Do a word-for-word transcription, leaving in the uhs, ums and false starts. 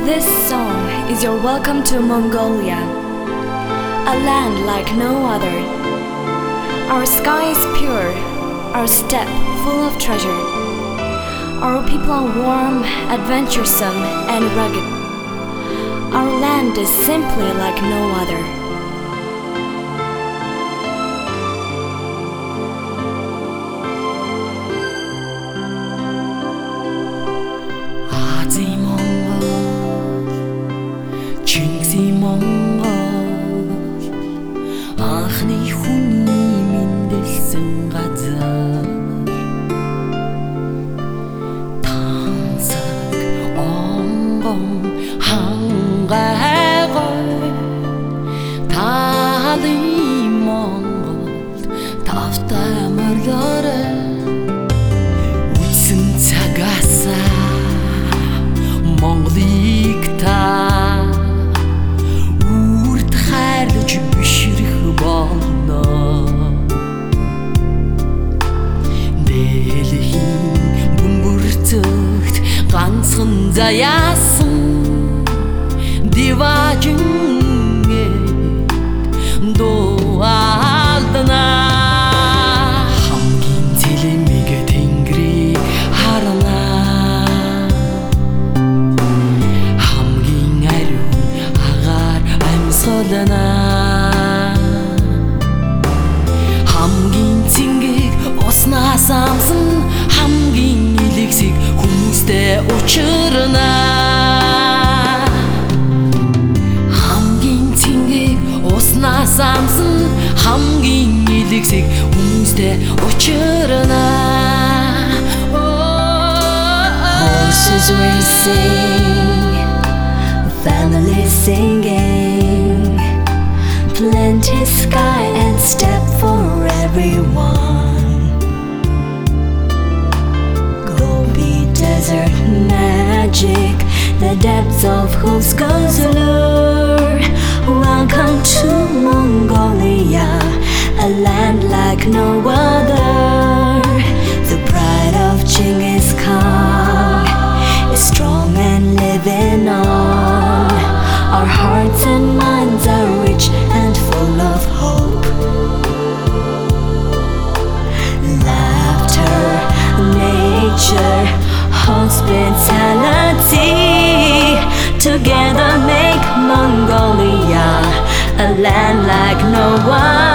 This song is your welcome to Mongolia, a land like no other. Our sky is pure, our steppe full of treasure. Our people are warm, adventuresome, and rugged. Our land is simply like no other. Анхны хүний мэндэлсэн газар тансаг онгон хангайгой талын Монголд тавтай морьорой үтсэн цагаасаа Монголыг та үрд хайрлаж бишрэх болно. Дэлхийн бөмбөрцөгт ганцхан заяасан диважин дуу алдана. Хамгийн цэлмиг тэнгэрийг харна. Хамгийн ариун агаар амьсгална. Хамгийн цэнгэг уснаас амсан хамгийн илэгсэг хүмүүстэй учирна. Хамгийн цэнгэг уснаас амсан хамгийн илэгсэг хүмүүстэй учирна. Horses racing, families singing, plenty sky and steppe for everyone. Gobi desert magic, the depths of whose goes allure. Welcome to Mongolia, a land like no other. The pride of Genghis Khan is strong and living on. Our hearts and minds are rich and full of hope. Laughter, nature, hospitality together make Mongolia a land like no one.